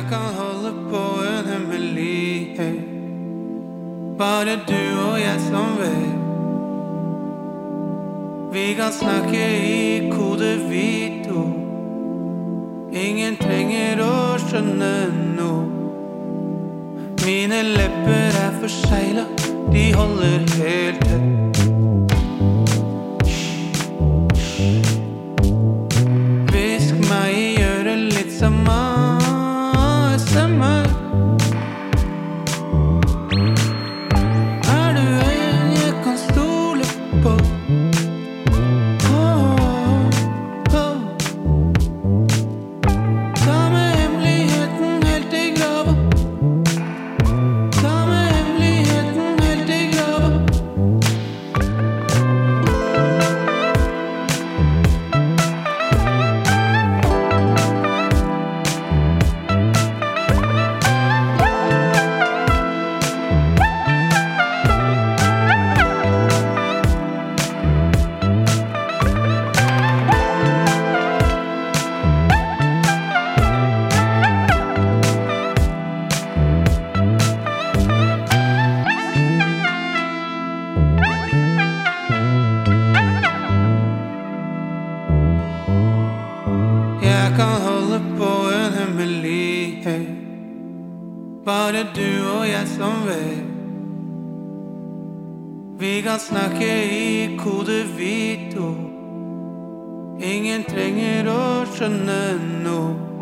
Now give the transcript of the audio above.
Jeg kan holde på en hemmelighet, bare du og jeg som vet. Vi kan snakke i kode vi to. Ingen trenger å skjønne noe. Mine lepper er forseglet, de holder helt tett. Hvisk meg i øret litt som ASMR. Er du en jeg kan stole på? Ta med hemmeligheten helt i grava. Ta med hemmeligheten helt i grava. Jeg kan holde på en hemmelighet, bare du og jeg som vet. Vi kan snakke i kode vi to. Ingen trenger å skjønne noe.